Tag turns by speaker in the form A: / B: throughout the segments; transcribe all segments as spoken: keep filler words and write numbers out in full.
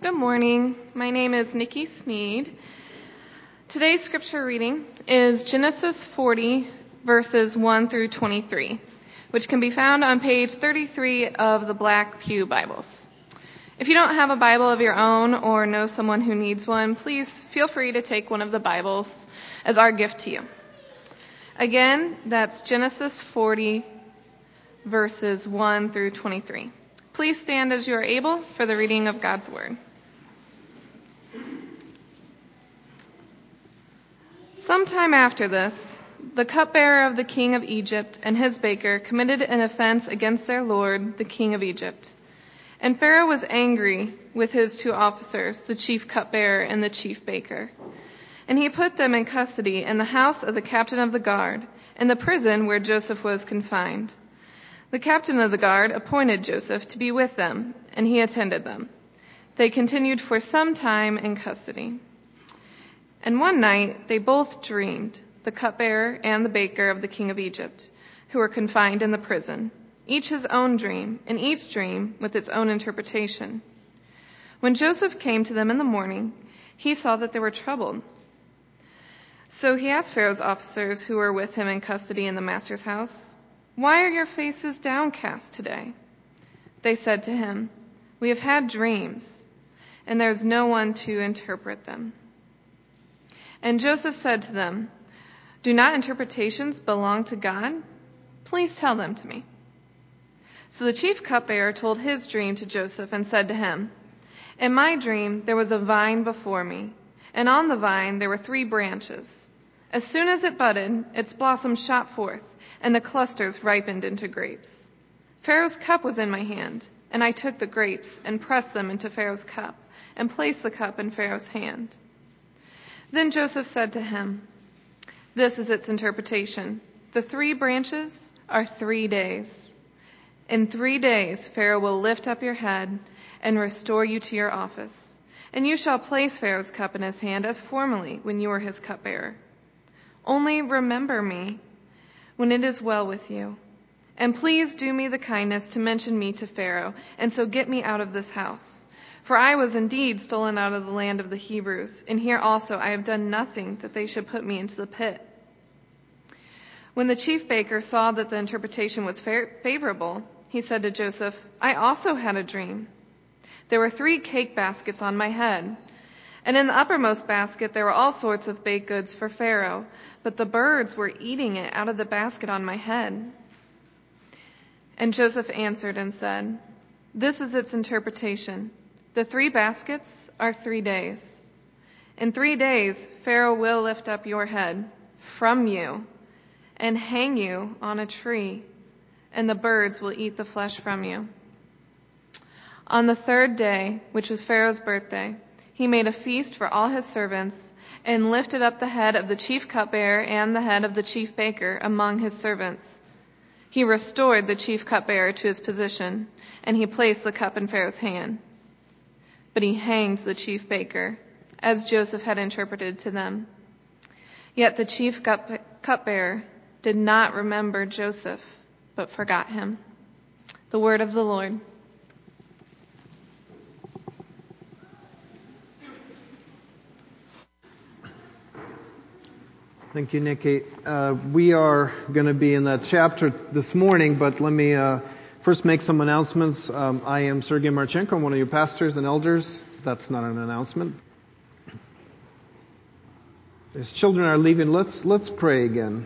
A: Good morning. My name is Nikki Sneed. Today's scripture reading is Genesis forty, verses one through twenty-three, which can be found on page thirty-three of the Black Pew Bibles. If you don't have a Bible of your own or know someone who needs one, please feel free to take one of the Bibles as our gift to you. Again, that's Genesis forty, verses one through twenty-three. Please stand as you are able for the reading of God's Word. Sometime after this, the cupbearer of the king of Egypt and his baker committed an offense against their lord, the king of Egypt. And Pharaoh was angry with his two officers, the chief cupbearer and the chief baker. And he put them in custody in the house of the captain of the guard, in the prison where Joseph was confined. The captain of the guard appointed Joseph to be with them, and he attended them. They continued for some time in custody. And one night they both dreamed, the cupbearer and the baker of the king of Egypt, who were confined in the prison, each his own dream, and each dream with its own interpretation. When Joseph came to them in the morning, he saw that they were troubled. So he asked Pharaoh's officers who were with him in custody in the master's house, "Why are your faces downcast today?" They said to him, "We have had dreams, and there is no one to interpret them." And Joseph said to them, "Do not interpretations belong to God? Please tell them to me." So the chief cupbearer told his dream to Joseph and said to him, "In my dream there was a vine before me, and on the vine there were three branches. As soon as it budded, its blossoms shot forth, and the clusters ripened into grapes. Pharaoh's cup was in my hand, and I took the grapes and pressed them into Pharaoh's cup, and placed the cup in Pharaoh's hand." Then Joseph said to him, "This is its interpretation. The three branches are three days. In three days Pharaoh will lift up your head and restore you to your office, and you shall place Pharaoh's cup in his hand as formerly when you were his cupbearer. Only remember me when it is well with you, and please do me the kindness to mention me to Pharaoh, and so get me out of this house. For I was indeed stolen out of the land of the Hebrews, and here also I have done nothing that they should put me into the pit." When the chief baker saw that the interpretation was favorable, he said to Joseph, "I also had a dream. There were three cake baskets on my head, and in the uppermost basket there were all sorts of baked goods for Pharaoh, but the birds were eating it out of the basket on my head." And Joseph answered and said, "This is its interpretation. The three baskets are three days. In three days Pharaoh will lift up your head from you and hang you on a tree, and the birds will eat the flesh from you." On the third day, which was Pharaoh's birthday, he made a feast for all his servants and lifted up the head of the chief cupbearer and the head of the chief baker among his servants. He restored the chief cupbearer to his position, and he placed the cup in Pharaoh's hand. But he hanged the chief baker, as Joseph had interpreted to them. Yet the chief cup, cupbearer did not remember Joseph, but forgot him. The word of the Lord.
B: Thank you, Nikki. Uh, we are going to be in that chapter this morning, but let me uh, first make some announcements. Um, I am Sergei Marchenko. I'm one of your pastors and elders. That's not an announcement. As children are leaving, let's let's pray again.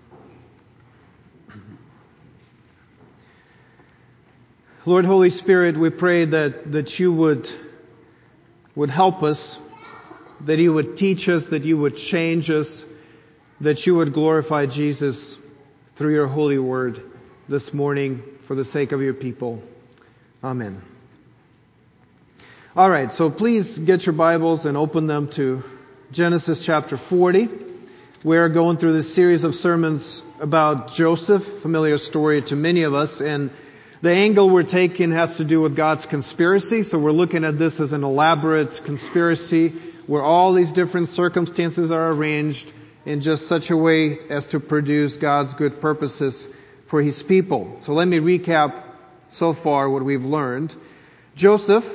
B: Lord, Holy Spirit, we pray that, that you would, would help us, that you would teach us, that you would change us, that you would glorify Jesus through your holy word this morning for the sake of your people. Amen. All right, so please get your Bibles and open them to Genesis chapter forty. We're going through this series of sermons about Joseph, familiar story to many of us, and the angle we're taking has to do with God's conspiracy. So we're looking at this as an elaborate conspiracy where all these different circumstances are arranged in just such a way as to produce God's good purposes for His people. So let me recap so far what we've learned. Joseph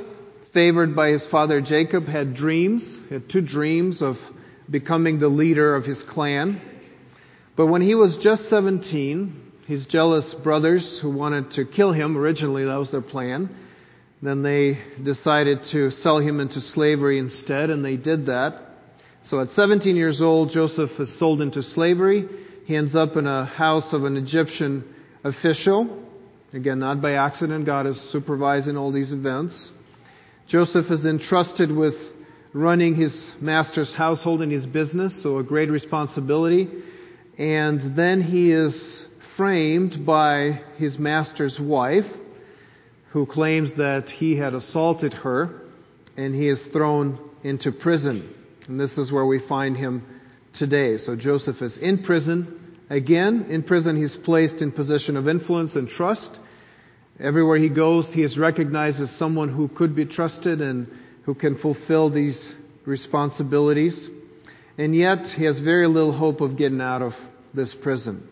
B: favored by his father Jacob, had dreams, had two dreams of becoming the leader of his clan. But when he was just seventeen, his jealous brothers who wanted to kill him, originally that was their plan, then they decided to sell him into slavery instead, and they did that. So at seventeen years old, Joseph is sold into slavery. He ends up in a house of an Egyptian official. Again, not by accident. God is supervising all these events. Joseph is entrusted with running his master's household and his business, so a great responsibility. And then he is framed by his master's wife, who claims that he had assaulted her, and he is thrown into prison. And this is where we find him today. So Joseph is in prison. Again, in prison he's placed in position of influence and trust. Everywhere he goes, he is recognized as someone who could be trusted and who can fulfill these responsibilities. And yet, he has very little hope of getting out of this prison.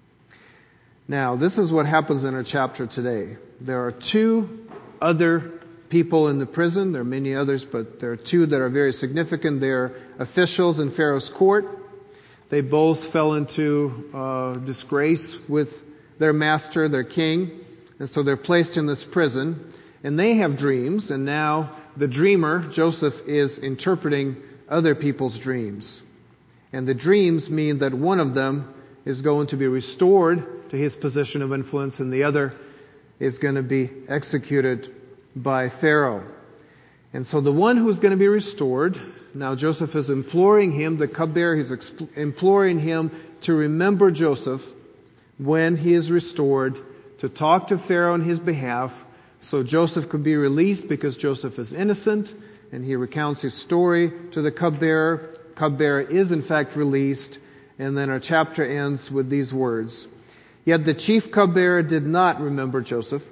B: Now, this is what happens in our chapter today. There are two other people in the prison. There are many others, but there are two that are very significant. They're officials in Pharaoh's court. They both fell into uh, disgrace with their master, their king. And so they're placed in this prison. And they have dreams. And now the dreamer, Joseph, is interpreting other people's dreams. And the dreams mean that one of them is going to be restored to his position of influence, and the other is going to be executed by Pharaoh. And so the one who's going to be restored, now Joseph is imploring him, the cupbearer, he's exp- imploring him to remember Joseph when he is restored, to talk to Pharaoh on his behalf, so Joseph could be released because Joseph is innocent, and he recounts his story to the cupbearer. Cupbearer is in fact released, and then our chapter ends with these words. Yet the chief cupbearer did not remember Joseph,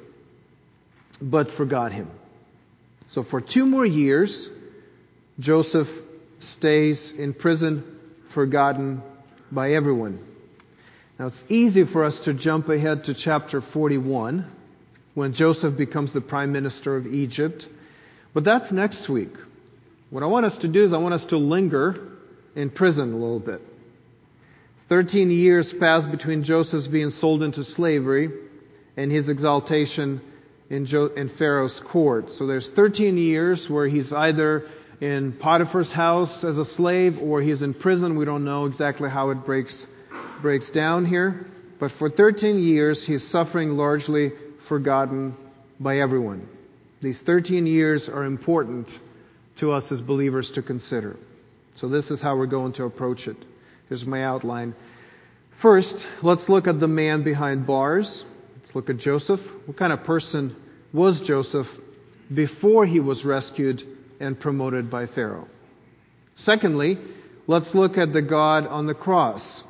B: but forgot him. So for two more years, Joseph stays in prison, forgotten by everyone. Now it's easy for us to jump ahead to chapter forty-one, when Joseph becomes the prime minister of Egypt. But that's next week. What I want us to do is I want us to linger in prison a little bit. Thirteen years passed between Joseph's being sold into slavery and his exaltation in, jo- in Pharaoh's court. So there's thirteen years where he's either in Potiphar's house as a slave or he's in prison. We don't know exactly how it breaks, breaks down here. But for thirteen years, he's suffering largely forgotten by everyone. These thirteen years are important to us as believers to consider. So this is how we're going to approach it. Here's my outline. First, let's look at the man behind bars. Let's look at Joseph. What kind of person was Joseph before he was rescued and promoted by Pharaoh? Secondly, let's look at the God on the cross.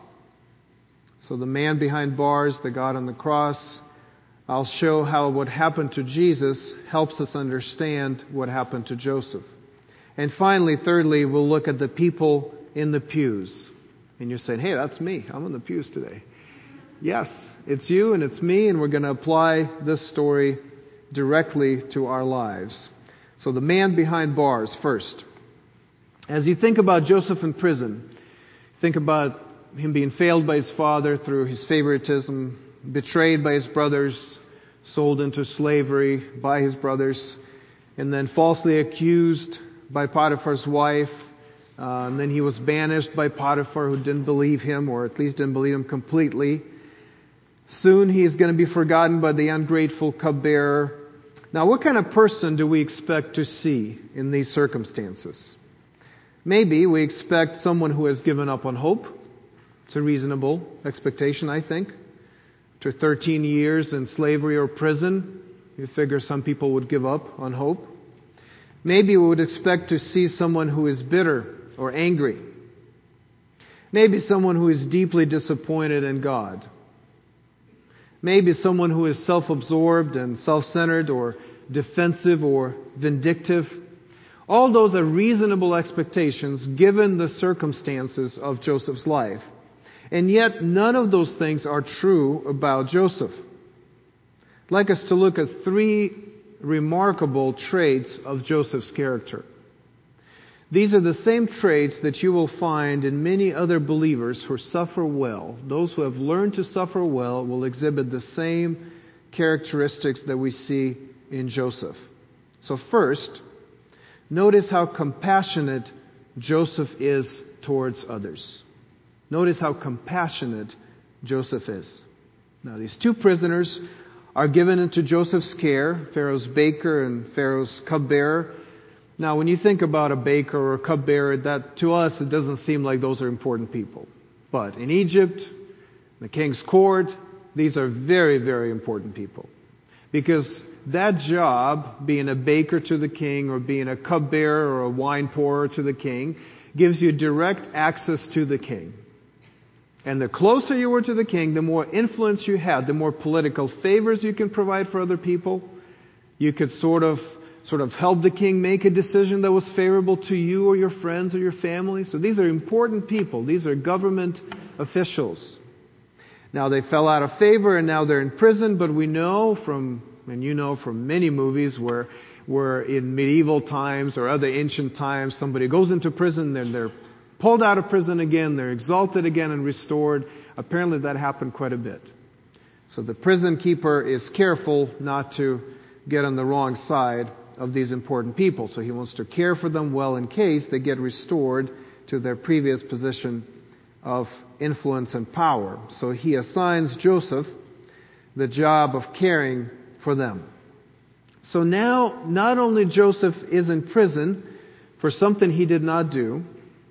B: So the man behind bars, the God on the cross. I'll show how what happened to Jesus helps us understand what happened to Joseph. And finally, thirdly, we'll look at the people in the pews. And you're saying, hey, that's me. I'm in the pews today. Yes, it's you and it's me, and we're going to apply this story directly to our lives. So the man behind bars first. As you think about Joseph in prison, think about him being failed by his father through his favoritism, betrayed by his brothers, sold into slavery by his brothers, and then falsely accused by Potiphar's wife. Uh, and then he was banished by Potiphar, who didn't believe him, or at least didn't believe him completely. Soon he is going to be forgotten by the ungrateful cupbearer. Now, what kind of person do we expect to see in these circumstances? Maybe we expect someone who has given up on hope. It's a reasonable expectation, I think. After thirteen years in slavery or prison, you figure some people would give up on hope. Maybe we would expect to see someone who is bitter or angry. Maybe someone who is deeply disappointed in God. Maybe someone who is self-absorbed and self-centered or defensive or vindictive. All those are reasonable expectations given the circumstances of Joseph's life. And yet none of those things are true about Joseph. I'd like us to look at three remarkable traits of Joseph's character. These are the same traits that you will find in many other believers who suffer well. Those who have learned to suffer well will exhibit the same characteristics that we see in Joseph. So first, notice how compassionate Joseph is towards others. Notice how compassionate Joseph is. Now, these two prisoners are given into Joseph's care, Pharaoh's baker and Pharaoh's cupbearer. Now, when you think about a baker or a cupbearer, that to us, it doesn't seem like those are important people. But in Egypt, the king's court, these are very, very important people. Because that job, being a baker to the king or being a cupbearer or a wine pourer to the king, gives you direct access to the king. And the closer you were to the king, the more influence you had, the more political favors you can provide for other people. You could sort of sort of help the king make a decision that was favorable to you or your friends or your family. So these are important people. These are government officials. Now they fell out of favor and now they're in prison, but we know from, and you know from many movies where, where in medieval times or other ancient times, somebody goes into prison and they're pulled out of prison again, they're exalted again and restored. Apparently that happened quite a bit. So the prison keeper is careful not to get on the wrong side of these important people. So he wants to care for them well in case they get restored to their previous position of influence and power. So he assigns Joseph the job of caring for them. So now, not only Joseph is in prison for something he did not do,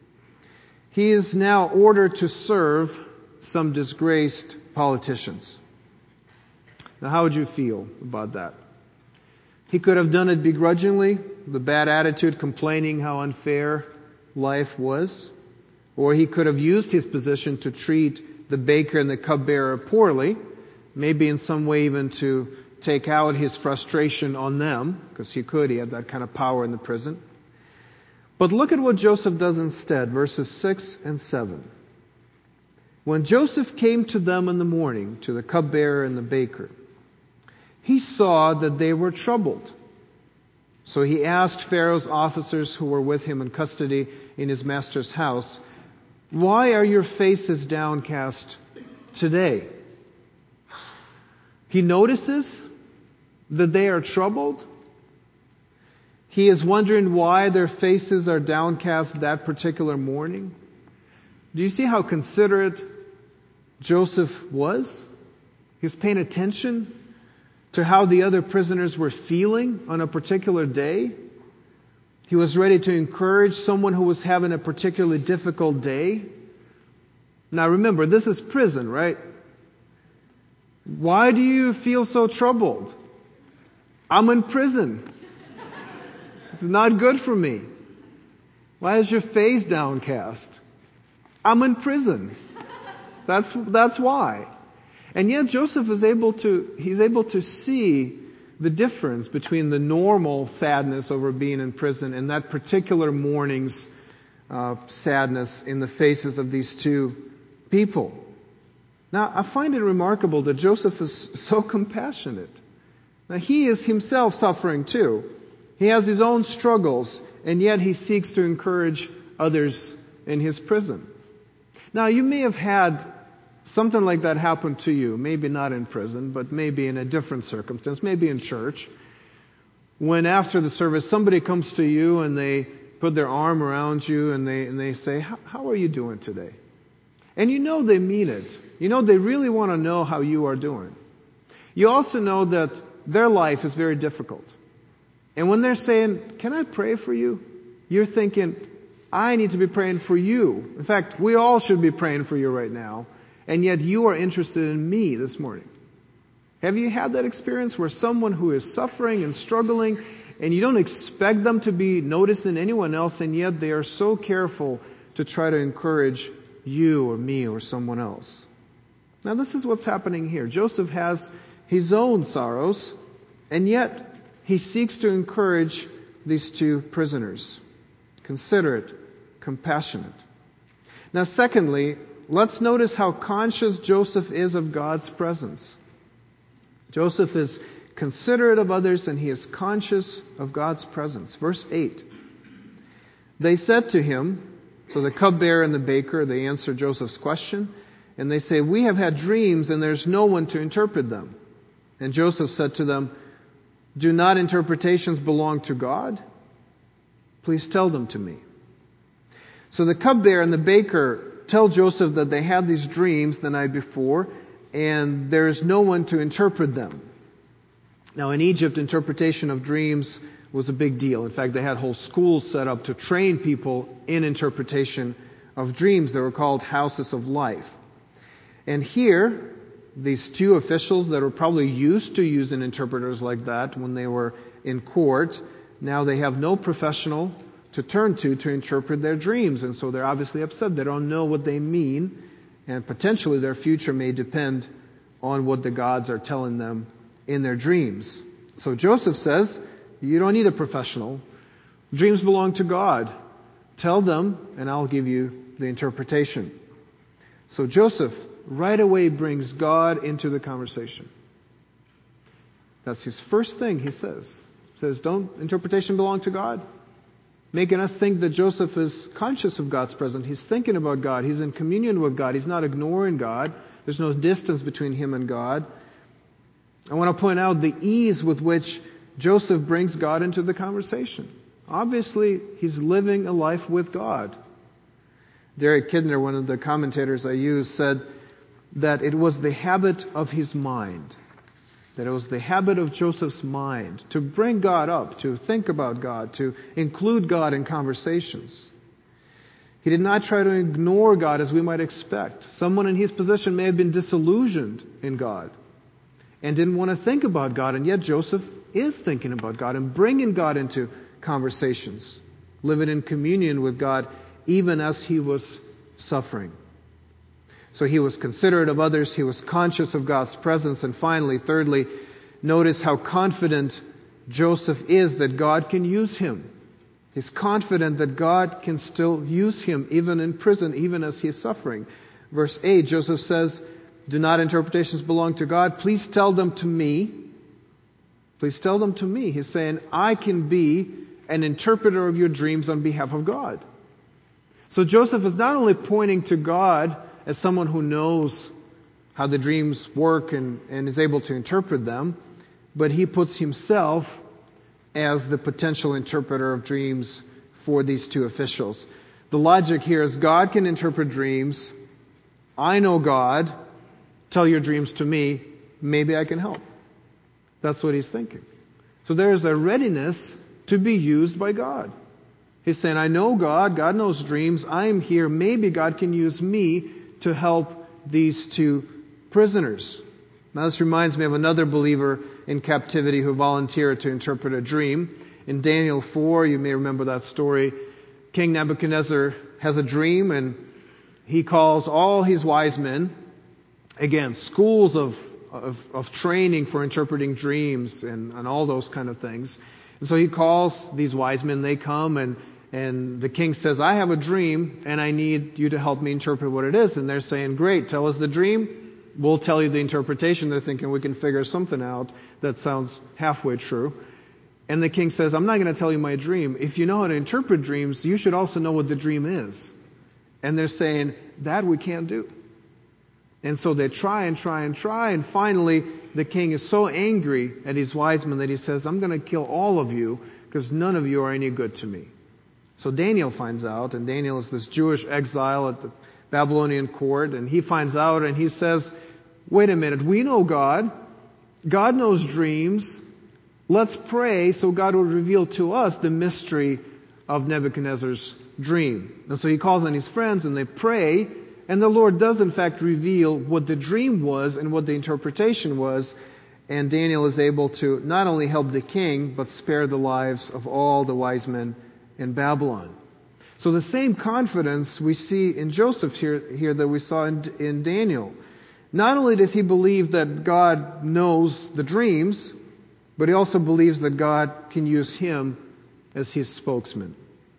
B: he is now ordered to serve some disgraced politicians. Now, how would you feel about that? He could have done it begrudgingly, the bad attitude, complaining how unfair life was. Or he could have used his position to treat the baker and the cupbearer poorly, maybe in some way even to take out his frustration on them, because he could, he had that kind of power in the prison. But look at what Joseph does instead, verses six and seven. When Joseph came to them in the morning, to the cupbearer and the baker, he saw that they were troubled. So he asked Pharaoh's officers who were with him in custody in his master's house, "Why are your faces downcast today?" He notices that they are troubled. He is wondering why their faces are downcast that particular morning. Do you see how considerate Joseph was? He was paying attention to how the other prisoners were feeling on a particular day. He was ready to encourage someone who was having a particularly difficult day. Now remember, this is prison, right? Why do you feel so troubled? I'm in prison. It's not good for me. Why is your face downcast? I'm in prison. That's, that's why. And yet Joseph is able to, he's able to see the difference between the normal sadness over being in prison and that particular morning's uh, sadness in the faces of these two people. Now, I find it remarkable that Joseph is so compassionate. Now, he is himself suffering too. He has his own struggles, and yet he seeks to encourage others in his prison. Now, you may have had something like that happened to you, maybe not in prison, but maybe in a different circumstance, maybe in church, when after the service somebody comes to you and they put their arm around you and they and they say, how are you doing today? And you know they mean it. You know they really want to know how you are doing. You also know that their life is very difficult. And when they're saying, can I pray for you? You're thinking, I need to be praying for you. In fact, we all should be praying for you right now. And yet you are interested in me this morning. Have you had that experience where someone who is suffering and struggling and you don't expect them to be noticed in anyone else, and yet they are so careful to try to encourage you or me or someone else? Now this is what's happening here. Joseph has his own sorrows, and yet he seeks to encourage these two prisoners. Considerate, compassionate. Now secondly, let's notice how conscious Joseph is of God's presence. Joseph is considerate of others, and he is conscious of God's presence. Verse eight. They said to him, so the cupbearer and the baker, they answer Joseph's question, and they say, we have had dreams, and there's no one to interpret them. And Joseph said to them, do not interpretations belong to God? Please tell them to me. So the cupbearer and the baker tell Joseph that they had these dreams the night before, and there is no one to interpret them. Now in Egypt, interpretation of dreams was a big deal. In fact, they had whole schools set up to train people in interpretation of dreams. They were called houses of life. And here, these two officials that were probably used to using interpreters like that when they were in court, now they have no professional to turn to to interpret their dreams. And so they're obviously upset. They don't know what they mean. And potentially their future may depend on what the gods are telling them in their dreams. So Joseph says, you don't need a professional. Dreams belong to God. Tell them, and I'll give you the interpretation. So Joseph right away brings God into the conversation. That's his first thing he says. He says, don't interpretation belong to God? Making us think that Joseph is conscious of God's presence. He's thinking about God. He's in communion with God. He's not ignoring God. There's no distance between him and God. I want to point out the ease with which Joseph brings God into the conversation. Obviously, he's living a life with God. Derek Kidner, one of the commentators I use, said that it was the habit of his mind. That it was the habit of Joseph's mind to bring God up, to think about God, to include God in conversations. He did not try to ignore God as we might expect. Someone in his position may have been disillusioned in God and didn't want to think about God, and yet Joseph is thinking about God and bringing God into conversations, living in communion with God even as he was suffering. So he was considerate of others, he was conscious of God's presence, and finally, thirdly, notice how confident Joseph is that God can use him. He's confident that God can still use him even in prison, even as he's suffering. Verse eight, Joseph says, do not interpretations belong to God? Please tell them to me. Please tell them to me. He's saying, I can be an interpreter of your dreams on behalf of God. So Joseph is not only pointing to God as someone who knows how the dreams work and, and is able to interpret them, but he puts himself as the potential interpreter of dreams for these two officials. The logic here is God can interpret dreams. I know God. Tell your dreams to me. Maybe I can help. That's what he's thinking. So there is a readiness to be used by God. He's saying, I know God. God knows dreams. I'm here. Maybe God can use me to help these two prisoners. Now this reminds me of another believer in captivity who volunteered to interpret a dream. In Daniel four, you may remember that story. King Nebuchadnezzar has a dream and he calls all his wise men. Again, schools of, of, of training for interpreting dreams and, and all those kind of things. And so he calls these wise men, they come and, and the king says, I have a dream and I need you to help me interpret what it is. And they're saying, great, tell us the dream. We'll tell you the interpretation. They're thinking we can figure something out that sounds halfway true. And the king says, I'm not going to tell you my dream. If you know how to interpret dreams, you should also know what the dream is. And they're saying, that we can't do. And so they try and try and try, and finally the king is so angry at his wise men that he says, I'm going to kill all of you because none of you are any good to me. So Daniel finds out, and Daniel is this Jewish exile at the Babylonian court, and he finds out and he says, wait a minute, we know God. God knows dreams. Let's pray so God will reveal to us the mystery of Nebuchadnezzar's dream. And so he calls on his friends and they pray. And the Lord does in fact reveal what the dream was and what the interpretation was. And Daniel is able to not only help the king, but spare the lives of all the wise men in Babylon. So the same confidence we see in Joseph here, here that we saw in, in Daniel. Not only does he believe that God knows the dreams, but he also believes that God can use him as his spokesman.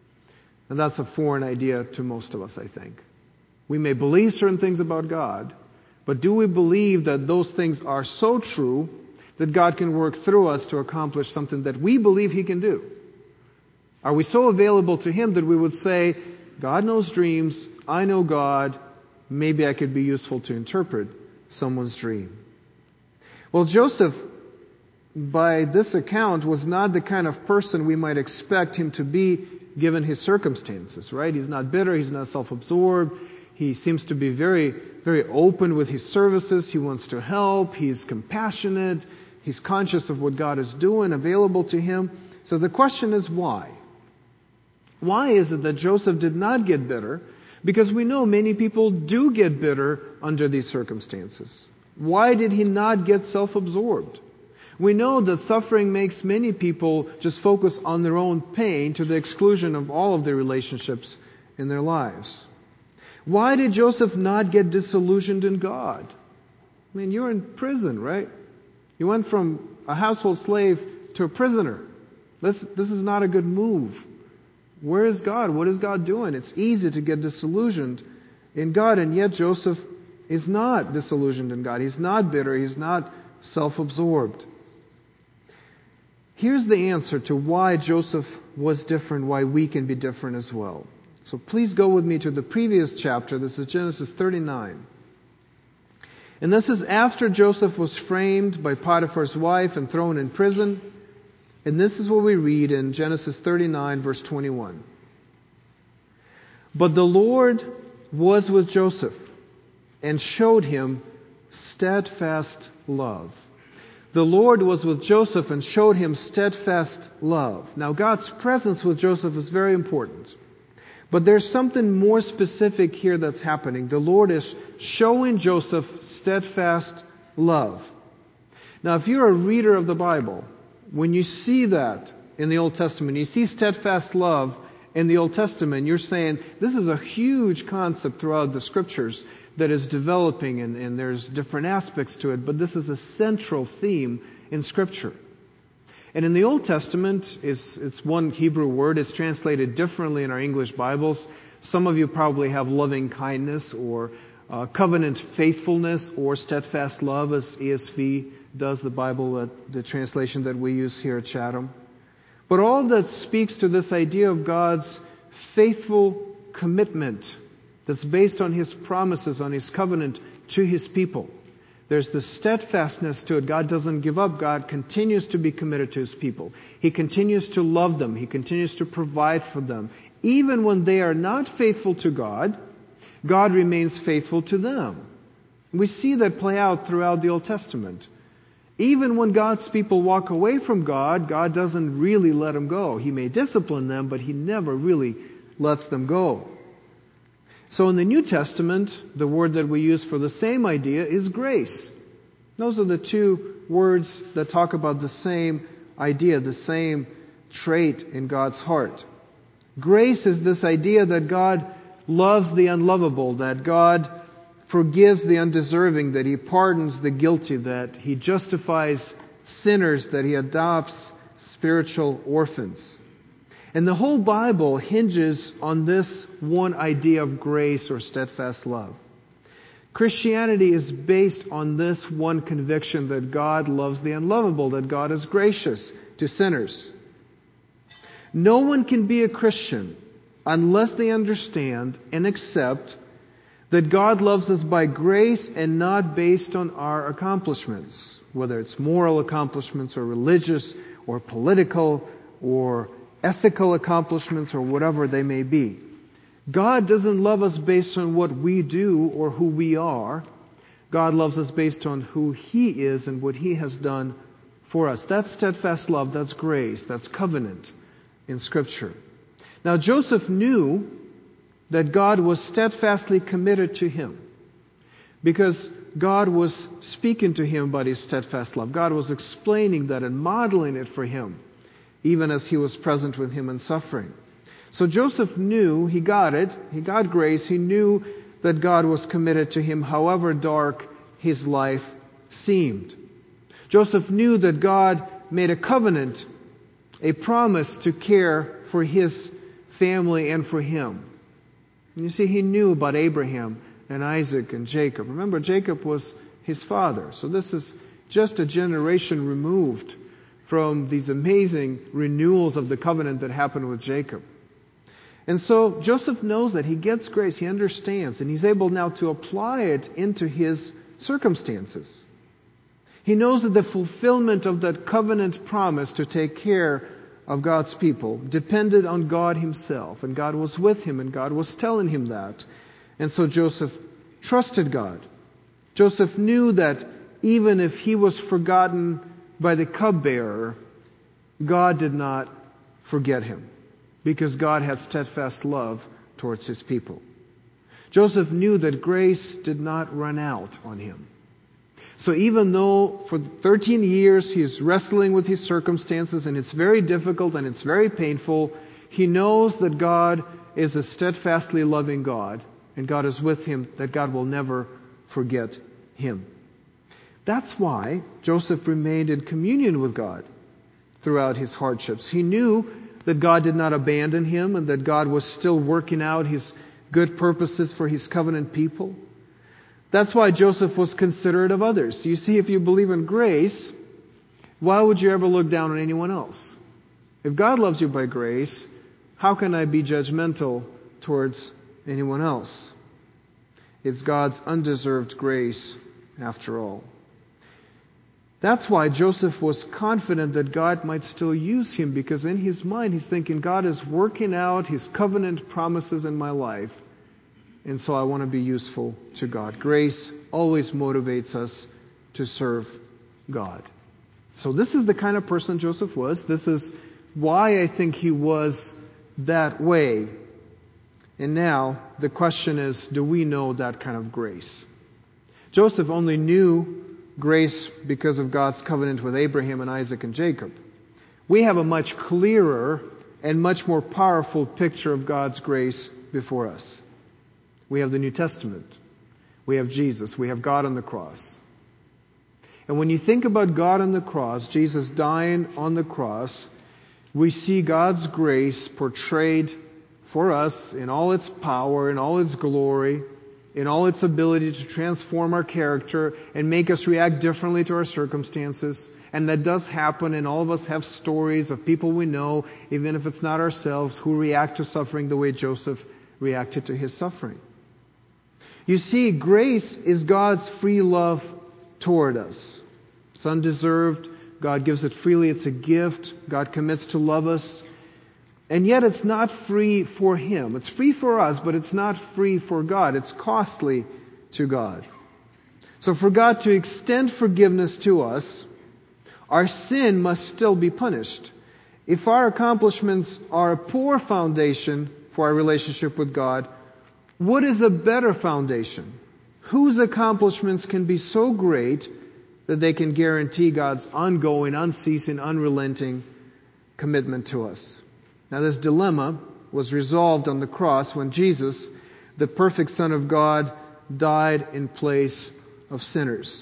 B: And that's a foreign idea to most of us, I think. We may believe certain things about God, but do we believe that those things are so true that God can work through us to accomplish something that we believe He can do? Are we so available to Him that we would say, God knows dreams, I know God, maybe I could be useful to interpret someone's dream? Well, Joseph, by this account, was not the kind of person we might expect him to be given his circumstances, right? He's not bitter, he's not self-absorbed. He seems to be very, very open with his services. He wants to help. He's compassionate. He's conscious of what God is doing, available to him. So the question is why? Why is it that Joseph did not get bitter? Because we know many people do get bitter under these circumstances. Why did he not get self-absorbed? We know that suffering makes many people just focus on their own pain to the exclusion of all of their relationships in their lives. Why did Joseph not get disillusioned in God? I mean, you're in prison, right? You went from a household slave to a prisoner. This, this is not a good move. Where is God? What is God doing? It's easy to get disillusioned in God, and yet Joseph is not disillusioned in God. He's not bitter. He's not self-absorbed. Here's the answer to why Joseph was different, why we can be different as well. So please go with me to the previous chapter. This is Genesis thirty-nine. And this is after Joseph was framed by Potiphar's wife and thrown in prison. And this is what we read in Genesis thirty-nine, verse twenty-one. But the Lord was with Joseph and showed him steadfast love. The Lord was with Joseph and showed him steadfast love. Now, God's presence with Joseph is very important. But there's something more specific here that's happening. The Lord is showing Joseph steadfast love. Now, if you're a reader of the Bible, when you see that in the Old Testament, you see steadfast love in the Old Testament, you're saying, this is a huge concept throughout the Scriptures that is developing, and, and there's different aspects to it, but this is a central theme in Scripture. And in the Old Testament, it's, it's one Hebrew word. It's translated differently in our English Bibles. Some of you probably have loving kindness or uh, covenant faithfulness or steadfast love, as E S V does, the Bible, uh, the translation that we use here at Chatham. But all that speaks to this idea of God's faithful commitment that's based on His promises, on His covenant to His people. There's the steadfastness to it. God doesn't give up. God continues to be committed to His people. He continues to love them. He continues to provide for them. Even when they are not faithful to God, God remains faithful to them. We see that play out throughout the Old Testament. Even when God's people walk away from God, God doesn't really let them go. He may discipline them, but He never really lets them go. So in the New Testament, the word that we use for the same idea is grace. Those are the two words that talk about the same idea, the same trait in God's heart. Grace is this idea that God loves the unlovable, that God forgives the undeserving, that He pardons the guilty, that He justifies sinners, that He adopts spiritual orphans. And the whole Bible hinges on this one idea of grace or steadfast love. Christianity is based on this one conviction that God loves the unlovable, that God is gracious to sinners. No one can be a Christian unless they understand and accept that God loves us by grace and not based on our accomplishments, whether it's moral accomplishments or religious or political or ethical accomplishments or whatever they may be. God doesn't love us based on what we do or who we are. God loves us based on who He is and what He has done for us. That's steadfast love, that's grace, that's covenant in Scripture. Now Joseph knew that God was steadfastly committed to him because God was speaking to him about His steadfast love. God was explaining that and modeling it for him, even as He was present with him in suffering. So Joseph knew, he got it, he got grace, he knew that God was committed to him however dark his life seemed. Joseph knew that God made a covenant, a promise to care for his family and for him. And you see, he knew about Abraham and Isaac and Jacob. Remember, Jacob was his father. So this is just a generation removed from these amazing renewals of the covenant that happened with Jacob. And so Joseph knows that. He gets grace, he understands, and he's able now to apply it into his circumstances. He knows that the fulfillment of that covenant promise to take care of God's people depended on God himself, and God was with him, and God was telling him that. And so Joseph trusted God. Joseph knew that even if he was forgotten by the cupbearer, God did not forget him, because God had steadfast love towards his people. Joseph knew that grace did not run out on him. So even though for thirteen years he is wrestling with his circumstances, and it's very difficult and it's very painful, he knows that God is a steadfastly loving God, and God is with him, that God will never forget him. That's why Joseph remained in communion with God throughout his hardships. He knew that God did not abandon him, and that God was still working out his good purposes for his covenant people. That's why Joseph was considerate of others. You see, if you believe in grace, why would you ever look down on anyone else? If God loves you by grace, how can I be judgmental towards anyone else? It's God's undeserved grace after all. That's why Joseph was confident that God might still use him, because in his mind he's thinking, God is working out his covenant promises in my life, and so I want to be useful to God. Grace always motivates us to serve God. So this is the kind of person Joseph was. This is why I think he was that way. And now the question is, do we know that kind of grace? Joseph only knew grace because of God's covenant with Abraham and Isaac and Jacob. We have a much clearer and much more powerful picture of God's grace before us. We have the New Testament. We have Jesus. We have God on the cross. And when you think about God on the cross, Jesus dying on the cross, we see God's grace portrayed for us in all its power, in all its glory, in all its ability to transform our character and make us react differently to our circumstances. And that does happen, and all of us have stories of people we know, even if it's not ourselves, who react to suffering the way Joseph reacted to his suffering. You see, grace is God's free love toward us. It's undeserved. God gives it freely. It's a gift. God commits to love us. And yet it's not free for Him. It's free for us, but it's not free for God. It's costly to God. So for God to extend forgiveness to us, our sin must still be punished. If our accomplishments are a poor foundation for our relationship with God, what is a better foundation? Whose accomplishments can be so great that they can guarantee God's ongoing, unceasing, unrelenting commitment to us? Now, this dilemma was resolved on the cross when Jesus, the perfect Son of God, died in place of sinners.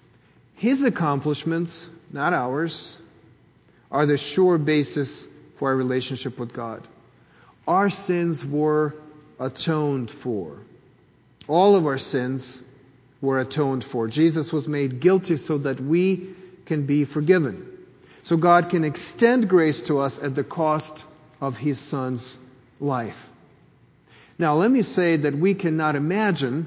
B: His accomplishments, not ours, are the sure basis for our relationship with God. Our sins were atoned for. All of our sins were atoned for. Jesus was made guilty so that we can be forgiven. So God can extend grace to us at the cost of His Son's life. Now, let me say that we cannot imagine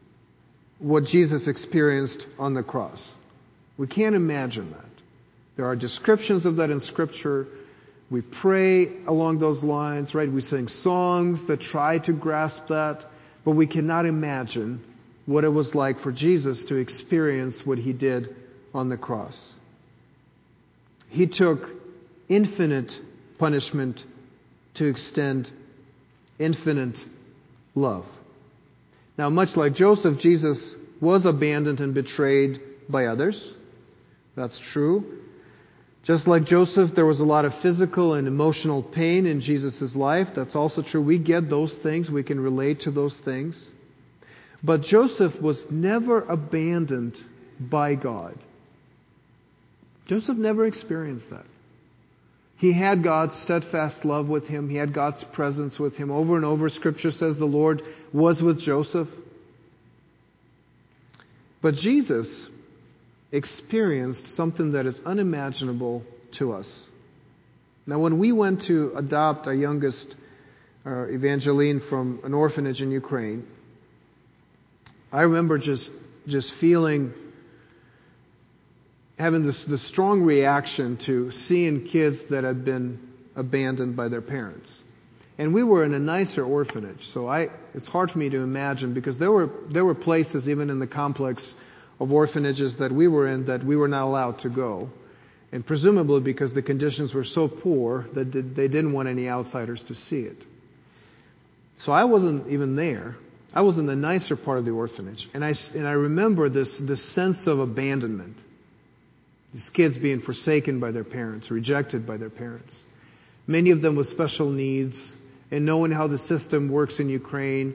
B: what Jesus experienced on the cross. We can't imagine that. There are descriptions of that in Scripture. We pray along those lines, right? We sing songs that try to grasp that, but we cannot imagine what it was like for Jesus to experience what He did on the cross. He took infinite punishment to extend infinite love. Now, much like Joseph, Jesus was abandoned and betrayed by others. That's true. Just like Joseph, there was a lot of physical and emotional pain in Jesus' life. That's also true. We get those things. We can relate to those things. But Joseph was never abandoned by God. Joseph never experienced that. He had God's steadfast love with him. He had God's presence with him. Over and over, Scripture says the Lord was with Joseph. But Jesus experienced something that is unimaginable to us. Now, when we went to adopt our youngest, uh, Evangeline, from an orphanage in Ukraine, I remember just just feeling, having this, this strong reaction to seeing kids that had been abandoned by their parents. And we were in a nicer orphanage, so I it's hard for me to imagine, because there were there were places even in the complex of orphanages that we were in that we were not allowed to go. And presumably because the conditions were so poor that they didn't want any outsiders to see it. So I wasn't even there. I was in the nicer part of the orphanage. And I, and I remember this, this sense of abandonment. These kids being forsaken by their parents, rejected by their parents. Many of them with special needs, and knowing how the system works in Ukraine.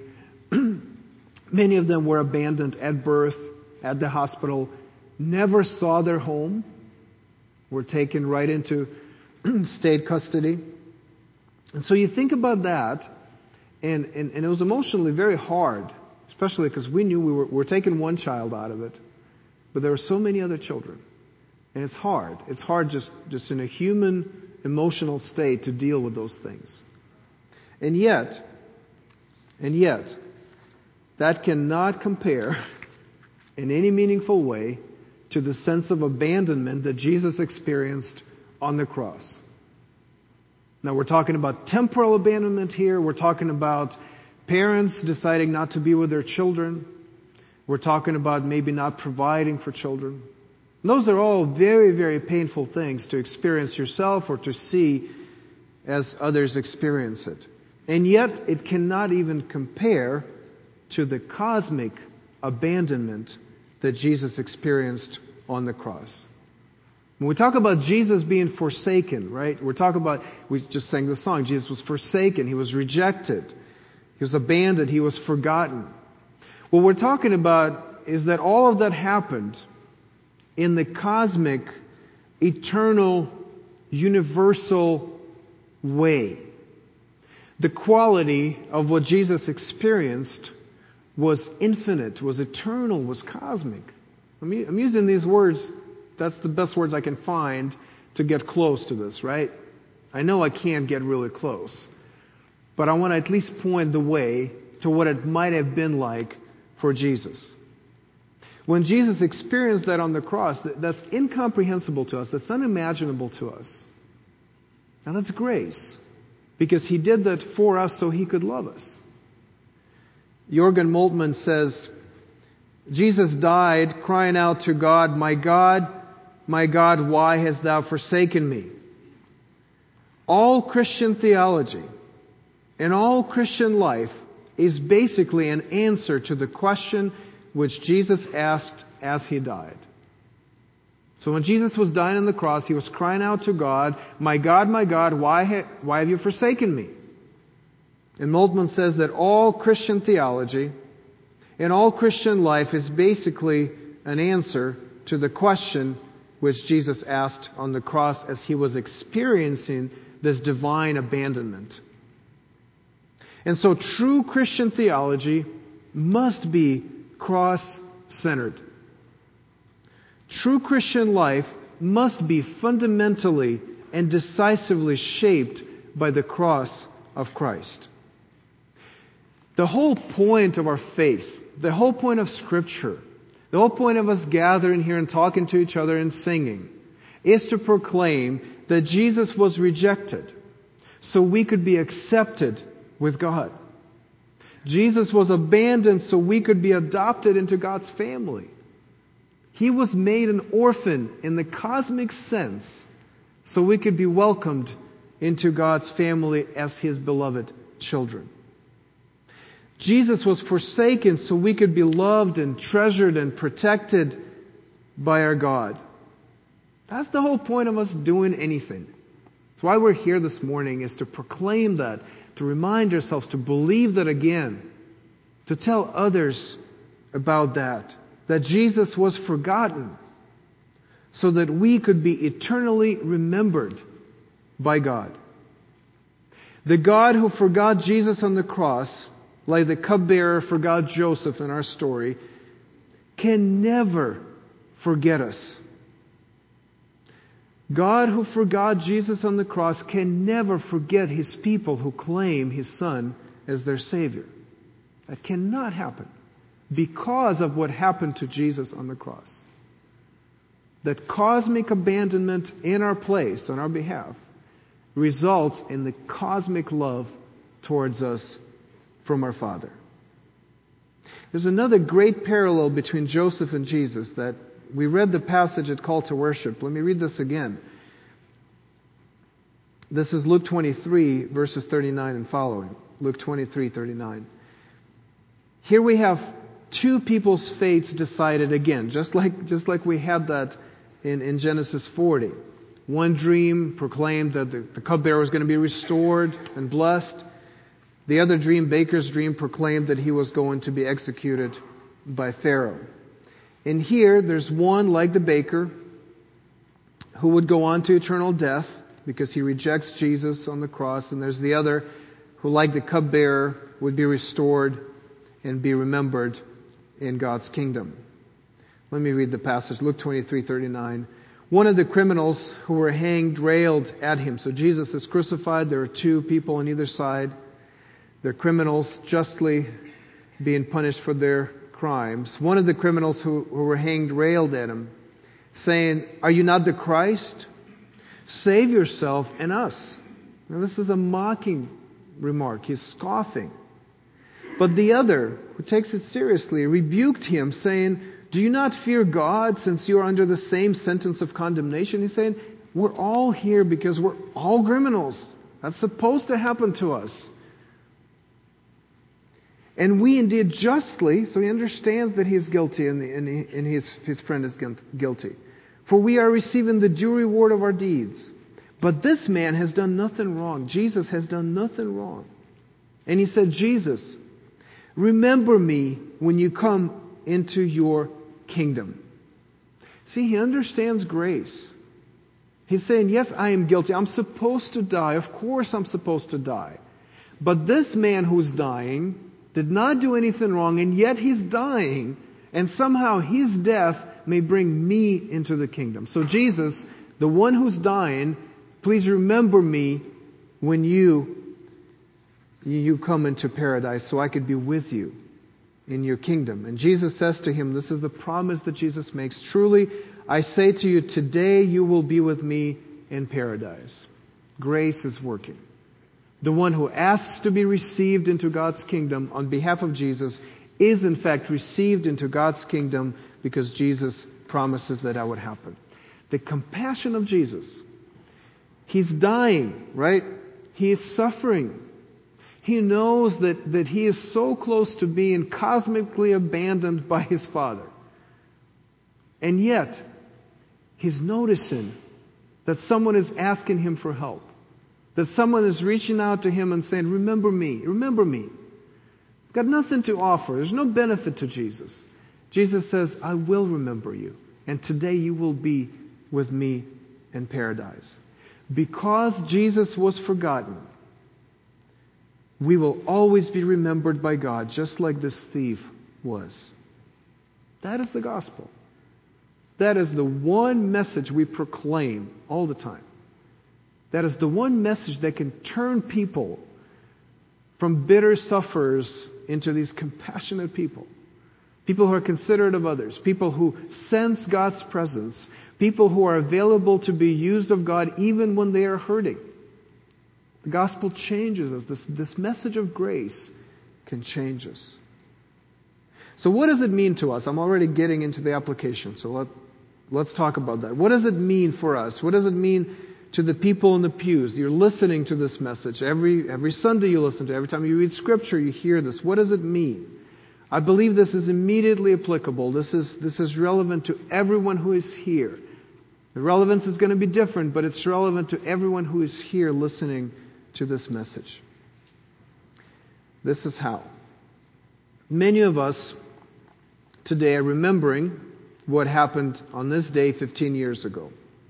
B: Many of them were abandoned at birth, at the hospital, never saw their home, were taken right into state custody. And so you think about that, and, and, and it was emotionally very hard, especially because we knew we were, we were taking one child out of it, but there were so many other children. And it's hard. It's hard just, just in a human, emotional state to deal with those things. And yet, and yet, that cannot compare in any meaningful way to the sense of abandonment that Jesus experienced on the cross. Now, we're talking about temporal abandonment here. We're talking about parents deciding not to be with their children. We're talking about maybe not providing for children. Those are all very, very painful things to experience yourself or to see as others experience it. And yet, it cannot even compare to the cosmic abandonment that Jesus experienced on the cross. When we talk about Jesus being forsaken, right? We're talking about, we just sang the song, Jesus was forsaken, He was rejected, He was abandoned, He was forgotten. What we're talking about is that all of that happened in the cosmic, eternal, universal way. The quality of what Jesus experienced was infinite, was eternal, was cosmic. I'm using these words, that's the best words I can find to get close to this, right? I know I can't get really close, but I want to at least point the way to what it might have been like for Jesus. When Jesus experienced that on the cross, that's incomprehensible to us, that's unimaginable to us. Now that's grace, because He did that for us so He could love us. Jürgen Moltmann says, Jesus died crying out to God, "My God, my God, why hast thou forsaken me?" All Christian theology and all Christian life is basically an answer to the question which Jesus asked as He died. So when Jesus was dying on the cross, He was crying out to God, "My God, my God, why, ha- why have you forsaken me?" And Moltmann says that all Christian theology and all Christian life is basically an answer to the question which Jesus asked on the cross as He was experiencing this divine abandonment. And so true Christian theology must be cross-centered. True Christian life must be fundamentally and decisively shaped by the cross of Christ. The whole point of our faith, the whole point of Scripture, the whole point of us gathering here and talking to each other and singing is to proclaim that Jesus was rejected so we could be accepted with God. Jesus was abandoned so we could be adopted into God's family. He was made an orphan in the cosmic sense so we could be welcomed into God's family as His beloved children. Jesus was forsaken so we could be loved and treasured and protected by our God. That's the whole point of us doing anything. That's why we're here this morning, is to proclaim that, to remind ourselves, to believe that again, to tell others about that, that Jesus was forgotten so that we could be eternally remembered by God. The God who forgot Jesus on the cross, like the cupbearer forgot Joseph in our story, can never forget us. God, who forgot Jesus on the cross, can never forget His people who claim His Son as their Savior. That cannot happen because of what happened to Jesus on the cross. That cosmic abandonment in our place, on our behalf, results in the cosmic love towards us from our Father. There's another great parallel between Joseph and Jesus that we read the passage at Call to Worship. Let me read this again. This is Luke twenty-three, verses thirty-nine and following. Luke twenty-three, thirty-nine. Here we have two people's fates decided again, just like, just like we had that in, in Genesis forty. One dream proclaimed that the, the cupbearer was going to be restored and blessed. The other dream, Baker's dream, proclaimed that he was going to be executed by Pharaoh. And here, there's one like the baker who would go on to eternal death because he rejects Jesus on the cross. And there's the other who, like the cupbearer, would be restored and be remembered in God's kingdom. Let me read the passage. Luke twenty-three, thirty-nine. One of the criminals who were hanged railed at him. So Jesus is crucified. There are two people on either side. They're criminals justly being punished for their crimes. One of the criminals who, who were hanged railed at him, saying, "Are you not the Christ? Save yourself and us." Now this is a mocking remark. He's scoffing. But the other, who takes it seriously, rebuked him, saying, "Do you not fear God, since you are under the same sentence of condemnation?" He's saying, we're all here because we're all criminals. That's supposed to happen to us. And we indeed justly, so he understands that he is guilty and, the, and, he, and his, his friend is guilty. For we are receiving the due reward of our deeds. But this man has done nothing wrong. Jesus has done nothing wrong. And he said, "Jesus, remember me when you come into your kingdom." See, he understands grace. He's saying, yes, I am guilty. I'm supposed to die. Of course I'm supposed to die. But this man who's dying did not do anything wrong, and yet he's dying, and somehow his death may bring me into the kingdom. So Jesus, the one who's dying, please remember me when you, you come into paradise so I could be with you in your kingdom. And Jesus says to him, this is the promise that Jesus makes, "Truly, I say to you, today you will be with me in paradise." Grace is working. The one who asks to be received into God's kingdom on behalf of Jesus is in fact received into God's kingdom because Jesus promises that that would happen. The compassion of Jesus. He's dying, right? He is suffering. He knows that, that he is so close to being cosmically abandoned by his Father. And yet, he's noticing that someone is asking him for help. That someone is reaching out to him and saying, "Remember me, remember me." He's got nothing to offer. There's no benefit to Jesus. Jesus says, "I will remember you. And today you will be with me in paradise." Because Jesus was forgotten, we will always be remembered by God, just like this thief was. That is the gospel. That is the one message we proclaim all the time. That is the one message that can turn people from bitter sufferers into these compassionate people. People who are considerate of others. People who sense God's presence. People who are available to be used of God even when they are hurting. The gospel changes us. This, this message of grace can change us. So what does it mean to us? I'm already getting into the application, so let, let's talk about that. What does it mean for us? What does it mean to the people in the pews? You're listening to this message. Every, every Sunday you listen to it. Every time you read Scripture, you hear this. What does it mean? I believe this is immediately applicable. This is, this is relevant to everyone who is here. The relevance is going to be different, but it's relevant to everyone who is here listening to this message. This is how. Many of us today are remembering what happened on this day fifteen years ago.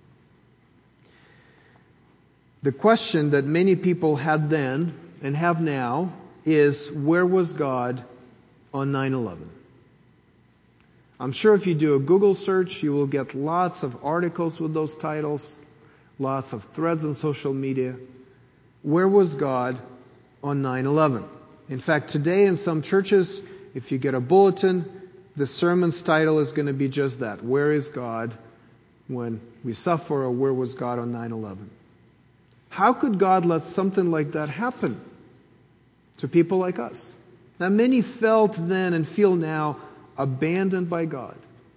B: The question that many people had then and have now is, where was God on nine eleven? I'm sure if you do a Google search, you will get lots of articles with those titles, lots of threads on social media. Where was God on nine eleven? In fact, today in some churches, if you get a bulletin, the sermon's title is going to be just that. Where is God when we suffer, or where was God on nine eleven? How could God let something like that happen to people like us? Now, many felt then and feel now abandoned by God,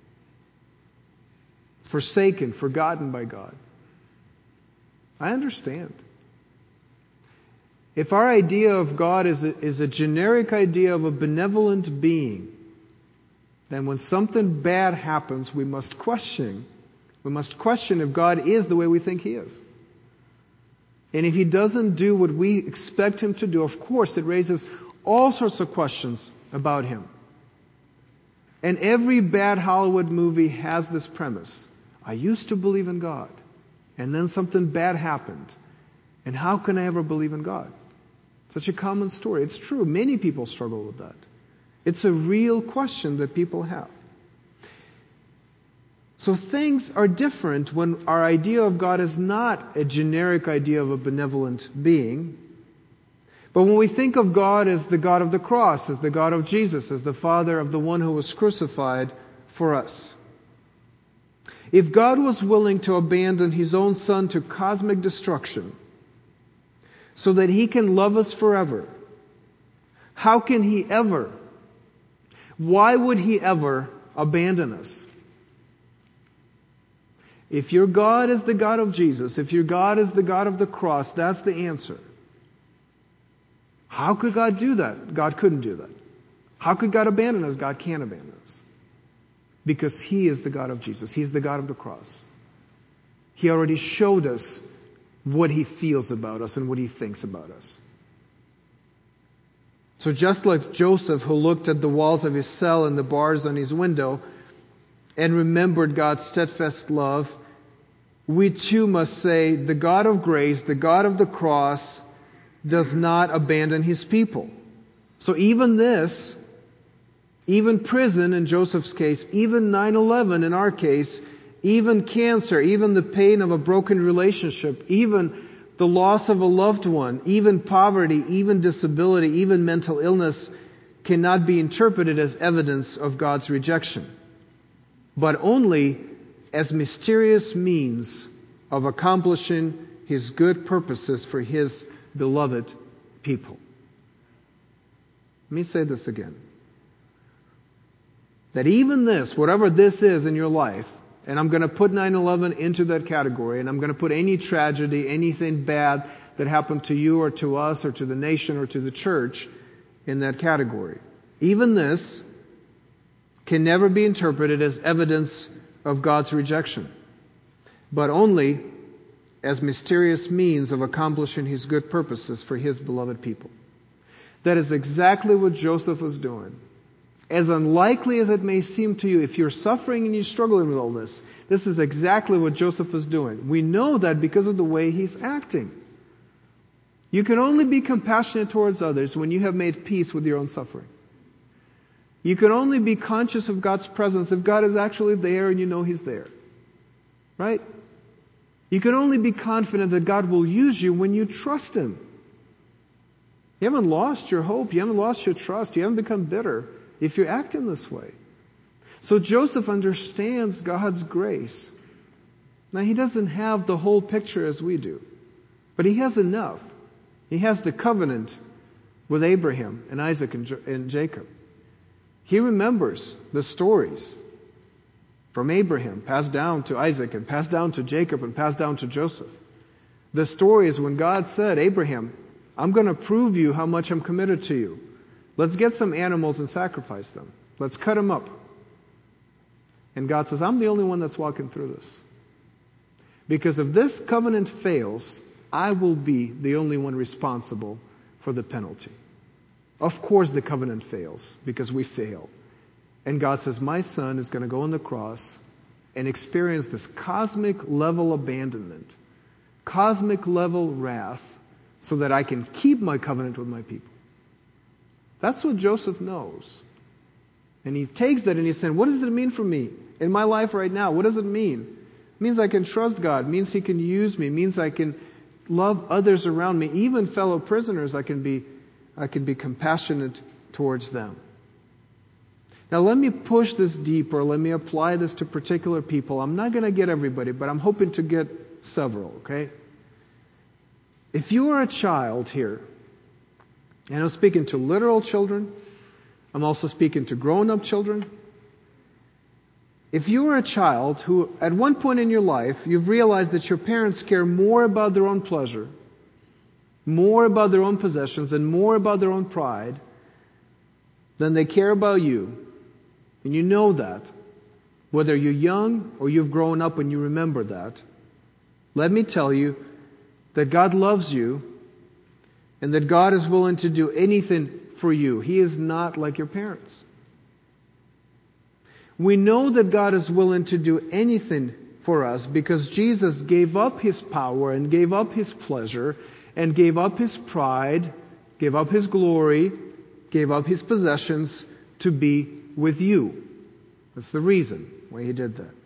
B: forsaken, forgotten by God. I understand. If our idea of God is a, is a generic idea of a benevolent being, then when something bad happens, we must question. We must question if God is the way we think He is. And if He doesn't do what we expect Him to do, of course, it raises all sorts of questions about Him. And every bad Hollywood movie has this premise. I used to believe in God, and then something bad happened. And how can I ever believe in God? Such a common story. It's true. Many people struggle with that. It's a real question that people have. So things are different when our idea of God is not a generic idea of a benevolent being. But when we think of God as the God of the cross, as the God of Jesus, as the Father of the one who was crucified for us. If God was willing to abandon His own Son to cosmic destruction so that He can love us forever, how can He ever, why would He ever abandon us? If your God is the God of Jesus, if your God is the God of the cross, that's the answer. How could God do that? God couldn't do that. How could God abandon us? God can't abandon us. Because He is the God of Jesus. He's the God of the cross. He already showed us what He feels about us and what He thinks about us. So just like Joseph, who looked at the walls of his cell and the bars on his window and remembered God's steadfast love, we too must say, the God of grace, the God of the cross, does not abandon His people. So even this, even prison in Joseph's case, even nine eleven in our case, even cancer, even the pain of a broken relationship, even the loss of a loved one, even poverty, even disability, even mental illness cannot be interpreted as evidence of God's rejection, but only as mysterious means of accomplishing His good purposes for His beloved people. Let me say this again. That even this, whatever this is in your life, and I'm going to put nine eleven into that category, and I'm going to put any tragedy, anything bad that happened to you or to us or to the nation or to the church in that category. Even this can never be interpreted as evidence of God's rejection, but only as mysterious means of accomplishing His good purposes for His beloved people. That is exactly what Joseph was doing. As unlikely as it may seem to you, if you're suffering and you're struggling with all this, this is exactly what Joseph was doing. We know that because of the way he's acting. You can only be compassionate towards others when you have made peace with your own suffering. You can only be conscious of God's presence if God is actually there and you know He's there. Right? You can only be confident that God will use you when you trust Him. You haven't lost your hope. You haven't lost your trust. You haven't become bitter if you act in this way. So Joseph understands God's grace. Now, he doesn't have the whole picture as we do, but he has enough. He has the covenant with Abraham and Isaac and, J- and Jacob. He remembers the stories from Abraham, passed down to Isaac and passed down to Jacob and passed down to Joseph. The stories when God said, Abraham, I'm going to prove you how much I'm committed to you. Let's get some animals and sacrifice them. Let's cut them up. And God says, I'm the only one that's walking through this. Because if this covenant fails, I will be the only one responsible for the penalty. Of course the covenant fails because we fail. And God says, my son is going to go on the cross and experience this cosmic level abandonment, cosmic level wrath, so that I can keep my covenant with my people. That's what Joseph knows. And he takes that and he's saying, what does it mean for me in my life right now? What does it mean? It means I can trust God. It means He can use me. It means I can love others around me. Even fellow prisoners, I can be, I can be compassionate towards them. Now let me push this deeper. Let me apply this to particular people. I'm not going to get everybody, but I'm hoping to get several, okay? If you are a child here, and I'm speaking to literal children, I'm also speaking to grown-up children. If you are a child who, at one point in your life, you've realized that your parents care more about their own pleasure, more about their own possessions, and more about their own pride than they care about you, and you know that, whether you're young or you've grown up and you remember that, let me tell you that God loves you and that God is willing to do anything for you. He is not like your parents. We know that God is willing to do anything for us because Jesus gave up His power and gave up His pleasure and gave up His pride, gave up His glory, gave up His possessions to be with you. That's the reason why He did that.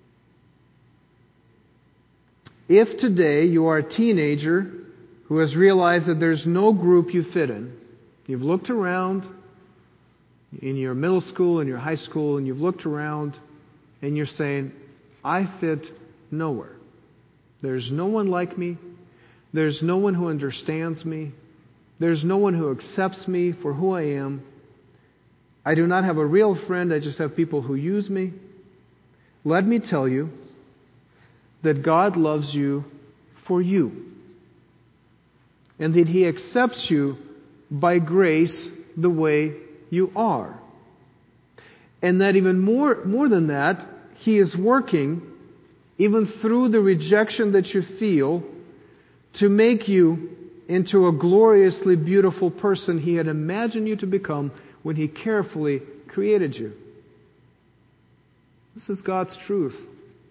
B: If today you are a teenager who has realized that there's no group you fit in, you've looked around in your middle school and your high school and you've looked around and you're saying, I fit nowhere. There's no one like me. There's no one who understands me. There's no one who accepts me for who I am. I do not have a real friend. I just have people who use me. Let me tell you that God loves you for you. And that He accepts you by grace the way you are. And that even more, more than that, He is working, even through the rejection that you feel, to make you into a gloriously beautiful person He had imagined you to become when He carefully created you. This is God's truth.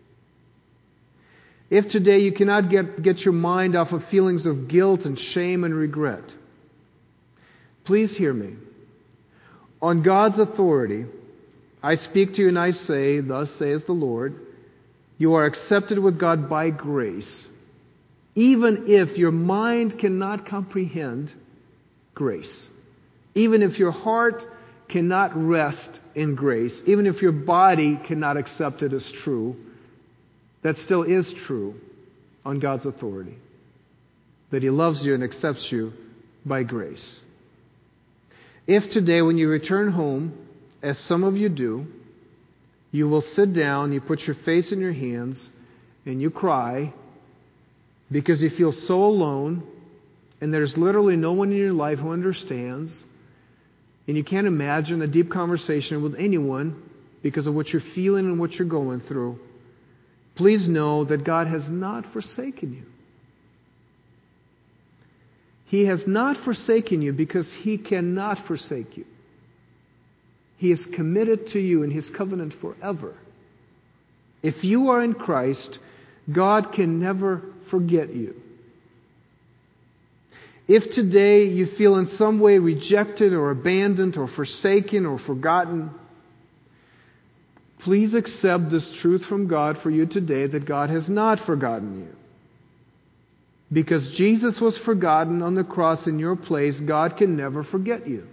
B: If today you cannot get, get your mind off of feelings of guilt and shame and regret, please hear me. On God's authority, I speak to you and I say, thus says the Lord, you are accepted with God by grace, even if your mind cannot comprehend grace. Even if your heart cannot rest in grace, even if your body cannot accept it as true, that still is true on God's authority. That He loves you and accepts you by grace. If today when you return home, as some of you do, you will sit down, you put your face in your hands, and you cry because you feel so alone, and there's literally no one in your life who understands, and you can't imagine a deep conversation with anyone because of what you're feeling and what you're going through, please know that God has not forsaken you. He has not forsaken you because He cannot forsake you. He is committed to you in His covenant forever. If you are in Christ, God can never forget you. If today you feel in some way rejected or abandoned or forsaken or forgotten, please accept this truth from God for you today that God has not forgotten you. Because Jesus was forgotten on the cross in your place, God can never forget you.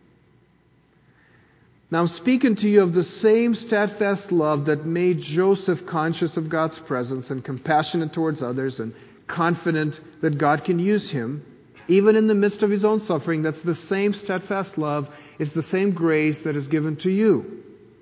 B: Now I'm speaking to you of the same steadfast love that made Joseph conscious of God's presence and compassionate towards others and confident that God can use him, even in the midst of his own suffering. That's the same steadfast love. It's the same grace that is given to you.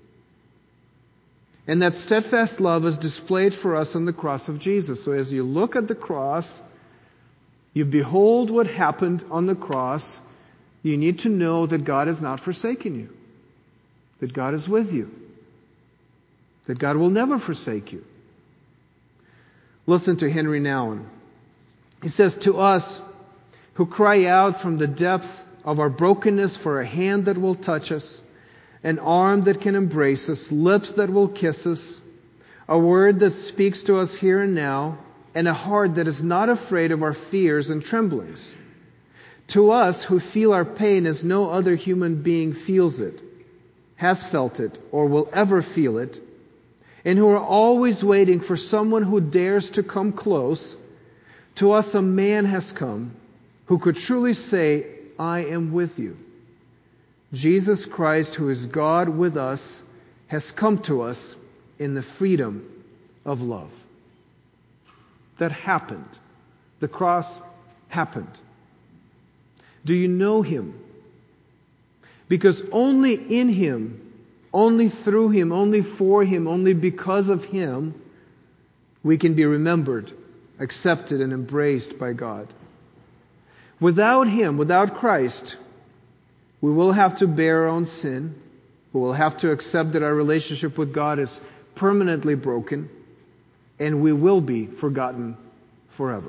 B: And that steadfast love is displayed for us on the cross of Jesus. So as you look at the cross, you behold what happened on the cross, you need to know that God has not forsaken you. That God is with you. That God will never forsake you. Listen to Henry Nouwen. He says, to us who cry out from the depth of our brokenness for a hand that will touch us, an arm that can embrace us, lips that will kiss us, a word that speaks to us here and now, and a heart that is not afraid of our fears and tremblings. To us who feel our pain as no other human being feels it, has felt it, or will ever feel it, and who are always waiting for someone who dares to come close, to us a man has come who could truly say, I am with you. Jesus Christ, who is God with us, has come to us in the freedom of love. That happened. The cross happened. Do you know Him? Because only in Him, only through Him, only for Him, only because of Him, we can be remembered, accepted, and embraced by God. Without Him, without Christ, we will have to bear our own sin. We will have to accept that our relationship with God is permanently broken, and we will be forgotten forever.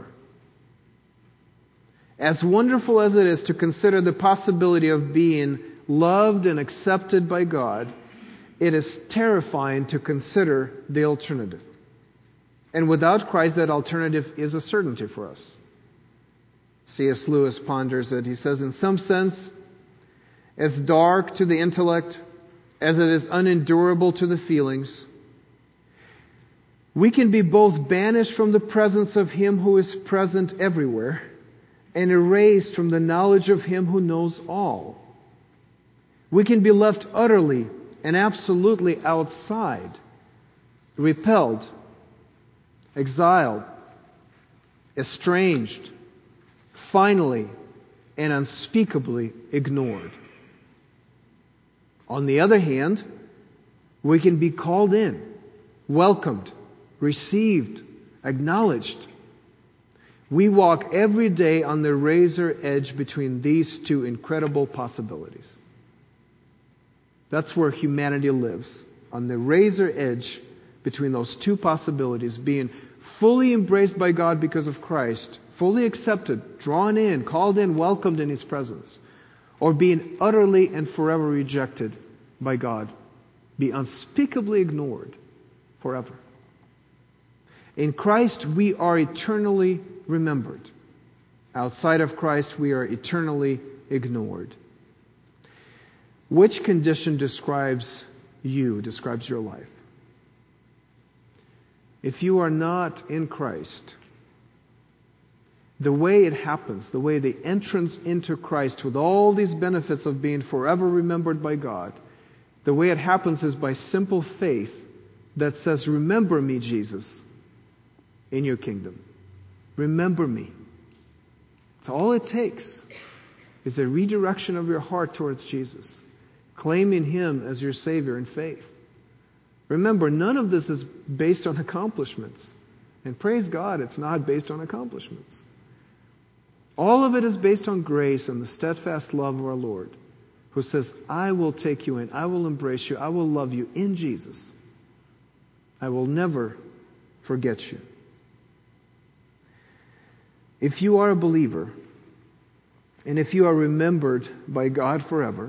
B: As wonderful as it is to consider the possibility of being loved and accepted by God, it is terrifying to consider the alternative. And without Christ, that alternative is a certainty for us. C S Lewis ponders it. He says, in some sense, as dark to the intellect as it is unendurable to the feelings, we can be both banished from the presence of Him who is present everywhere and erased from the knowledge of Him who knows all. We can be left utterly and absolutely outside, repelled, exiled, estranged, finally and unspeakably ignored. On the other hand, we can be called in, welcomed, received, acknowledged. We walk every day on the razor edge between these two incredible possibilities. That's where humanity lives, on the razor edge between those two possibilities, being fully embraced by God because of Christ, fully accepted, drawn in, called in, welcomed in His presence, or being utterly and forever rejected by God, be unspeakably ignored forever. In Christ, we are eternally remembered. Outside of Christ, we are eternally ignored. Which condition describes you, describes your life? If you are not in Christ, the way it happens, the way the entrance into Christ with all these benefits of being forever remembered by God, the way it happens is by simple faith that says, remember me, Jesus, in your kingdom. Remember me. It's all it takes is a redirection of your heart towards Jesus, claiming Him as your Savior in faith. Remember, none of this is based on accomplishments. And praise God, it's not based on accomplishments. All of it is based on grace and the steadfast love of our Lord, who says, I will take you in, I will embrace you, I will love you in Jesus. I will never forget you. If you are a believer, and if you are remembered by God forever,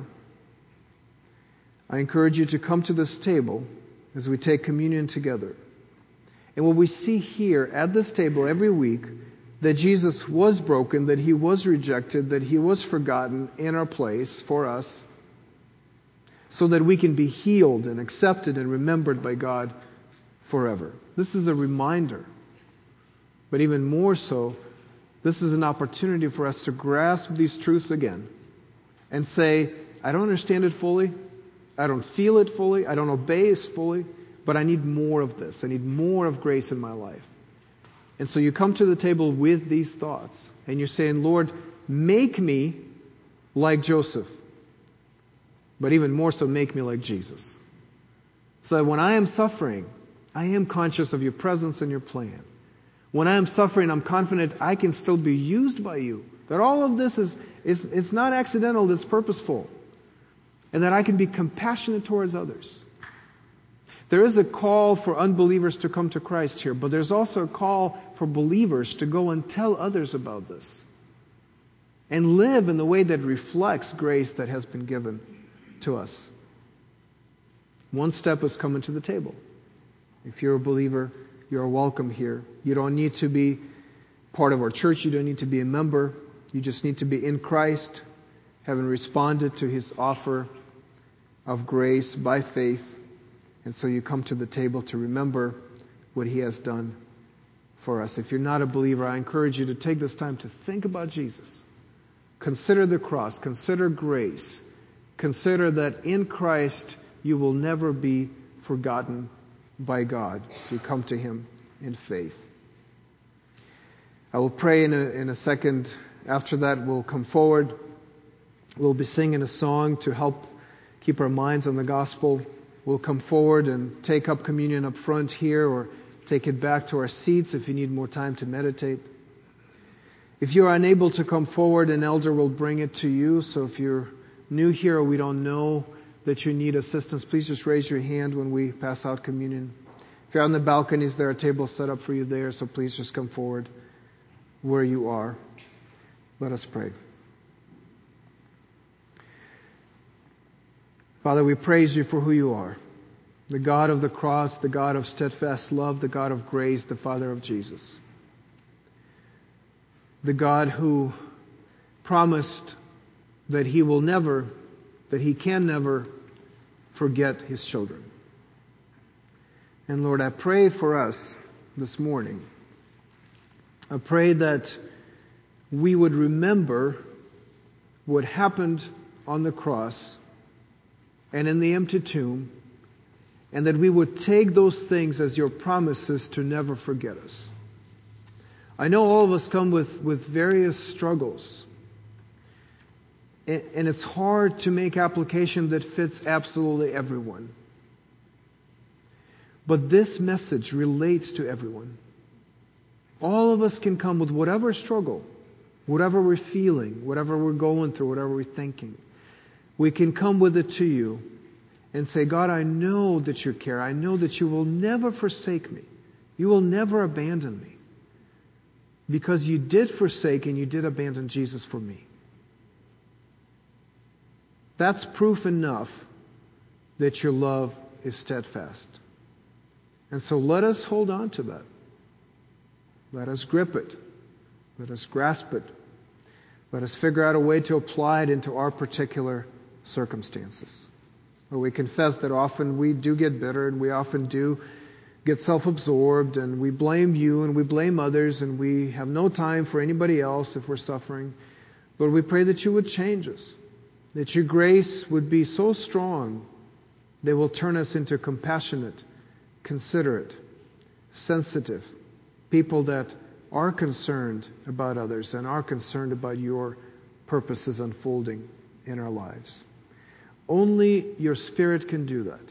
B: I encourage you to come to this table as we take communion together. And what we see here at this table every week, that Jesus was broken, that He was rejected, that He was forgotten in our place for us, so that we can be healed and accepted and remembered by God forever. This is a reminder. But even more so, this is an opportunity for us to grasp these truths again and say, I don't understand it fully, I don't feel it fully, I don't obey it fully, but I need more of this. I need more of grace in my life. And so you come to the table with these thoughts, and you're saying, Lord, make me like Joseph, but even more so, make me like Jesus. So that when I am suffering, I am conscious of your presence and your plan. When I am suffering, I'm confident I can still be used by you. That all of this is, is it's not accidental, it's purposeful. And that I can be compassionate towards others. There is a call for unbelievers to come to Christ here, but there's also a call for believers to go and tell others about this. And live in the way that reflects grace that has been given to us. One step is coming to the table. If you're a believer, you're welcome here. You don't need to be part of our church. You don't need to be a member. You just need to be in Christ, having responded to His offer of grace by faith. And so you come to the table to remember what He has done for us. If you're not a believer, I encourage you to take this time to think about Jesus. Consider the cross. Consider grace. Consider that in Christ you will never be forgotten by God if you come to Him in faith. I will pray in a, in a second. After that, we'll come forward. We'll be singing a song to help keep our minds on the gospel. We'll come forward and take up communion up front here, or take it back to our seats if you need more time to meditate. If you are unable to come forward, an elder will bring it to you. So if you're new here or we don't know that you need assistance, please just raise your hand when we pass out communion. If you're on the balconies, there are tables set up for you there, so please just come forward where you are. Let us pray. Father, we praise You for who You are. The God of the cross, the God of steadfast love, the God of grace, the Father of Jesus. The God who promised that He will never, that He can never forget His children. And Lord, I pray for us this morning. I pray that we would remember what happened on the cross and in the empty tomb, and that we would take those things as Your promises to never forget us. I know all of us come with, with various struggles, and, and it's hard to make application that fits absolutely everyone. But this message relates to everyone. All of us can come with whatever struggle, whatever we're feeling, whatever we're going through, whatever we're thinking. We can come with it to You and say, God, I know that You care. I know that You will never forsake me. You will never abandon me. Because You did forsake and You did abandon Jesus for me. That's proof enough that Your love is steadfast. And so let us hold on to that. Let us grip it. Let us grasp it. Let us figure out a way to apply it into our particular circumstances. But we confess that often we do get bitter, and we often do get self-absorbed, and we blame You and we blame others, and we have no time for anybody else if we're suffering. Lord, we pray that You would change us, that Your grace would be so strong that will turn us into compassionate, considerate, sensitive people that are concerned about others and are concerned about Your purposes unfolding in our lives. Only Your Spirit can do that.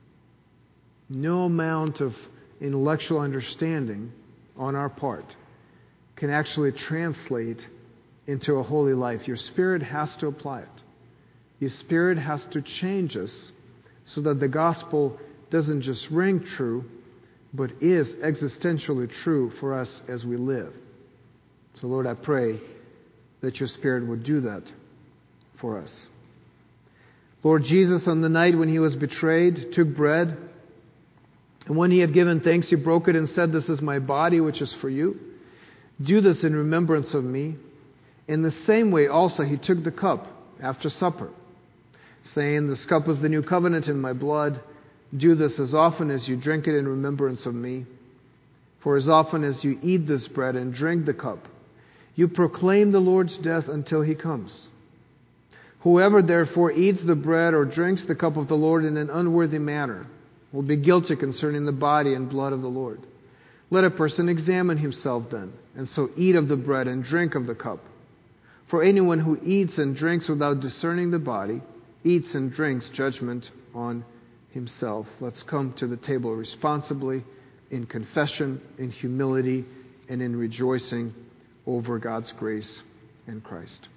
B: No amount of intellectual understanding on our part can actually translate into a holy life. Your Spirit has to apply it. Your Spirit has to change us so that the gospel doesn't just ring true, but is existentially true for us as we live. So Lord, I pray that Your Spirit would do that for us. Lord Jesus, on the night when He was betrayed, took bread, and when He had given thanks, He broke it and said, "This is My body, which is for you. Do this in remembrance of Me." In the same way also He took the cup after supper, saying, "This cup is the new covenant in My blood. Do this as often as you drink it in remembrance of Me. For as often as you eat this bread and drink the cup, you proclaim the Lord's death until He comes. Whoever therefore eats the bread or drinks the cup of the Lord in an unworthy manner will be guilty concerning the body and blood of the Lord. Let a person examine himself then, and so eat of the bread and drink of the cup. For anyone who eats and drinks without discerning the body eats and drinks judgment on himself." Let's come to the table responsibly, in confession, in humility, and in rejoicing over God's grace in Christ.